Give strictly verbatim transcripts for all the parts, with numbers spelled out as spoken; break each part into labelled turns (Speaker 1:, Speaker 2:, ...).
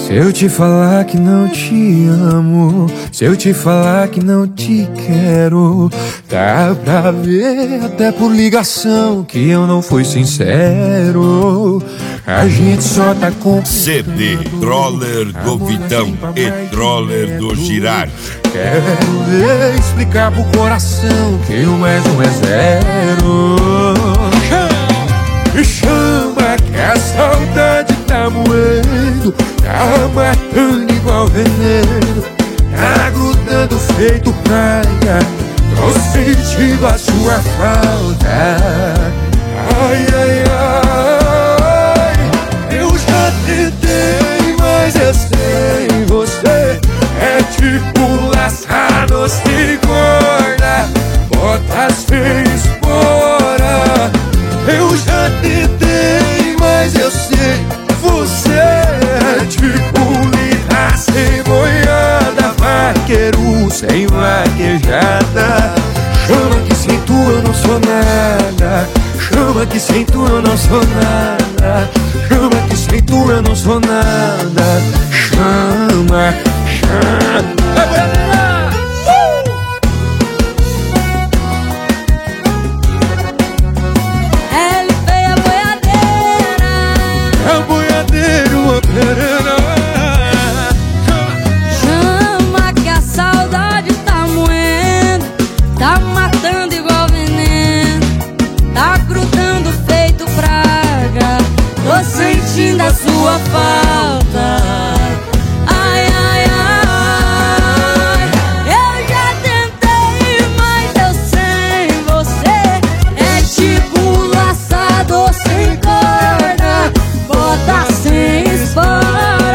Speaker 1: Se eu te falar que não te amo, se eu te falar que não te quero, dá pra ver até por ligação que eu não fui sincero. A gente só tá com
Speaker 2: C D Troller do Vitão e Troller do Girardi.
Speaker 1: Quero ver explicar pro coração que um mais um é zero. Me chama que a saudade tá moendo, tá matando igual veneno, tá grudando feito praia, tô sentindo a sua falta. Ai, ai, ai, eu já tentei, mas eu sei, você é tipo laçado sem corda, bota sem espora. Eu já tentei, mas eu sei, você é tipo lida sem boiada, vaqueiro sem vaquejada. Chama que sem tu eu não sou nada, chama que sem tu eu não sou nada, chama que sem tu eu não sou nada. Chama, chama.
Speaker 3: Chama que a saudade tá moendo, tá matando igual veneno, tá grudando feito praga, tô sentindo a sua falta. Ai, ai, ai, eu já tentei, mas eu sem você é tipo laçador sem corda, bota sem espora.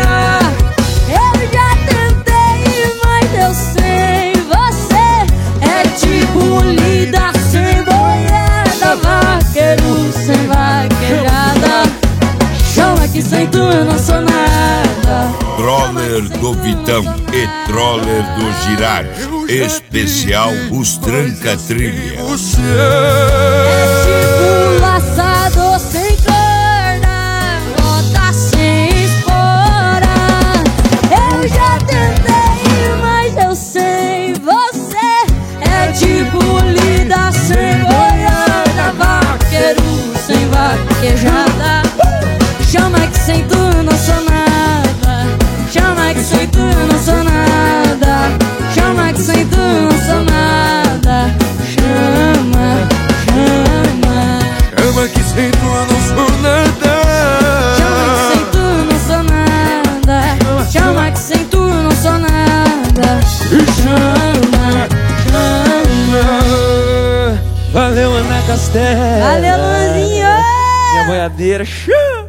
Speaker 3: Sem vaquejada, chama que sem tu eu não sou nada.
Speaker 2: Troller do Vitão e Troller do Girardi, especial Os Tranca Trilha.
Speaker 3: É tipo laçador sem corda, bota sem espora. Eu já tentei, mas eu sei, você é tipo lida sem boiada, vaqueiro sem vaquejada. Chama que sem tu eu não sou nada, chama que sem tu eu não sou nada, chama que sem tu eu não sou nada. Chama, chama,
Speaker 1: chama que sem tu eu não sou nada,
Speaker 3: chama que sem tu eu não sou nada, chama que sem tu eu não sou nada. Chama, chama.
Speaker 1: Valeu, Ana Castelo.
Speaker 3: Valeu, Luanzinho.
Speaker 1: Minha boiadeira.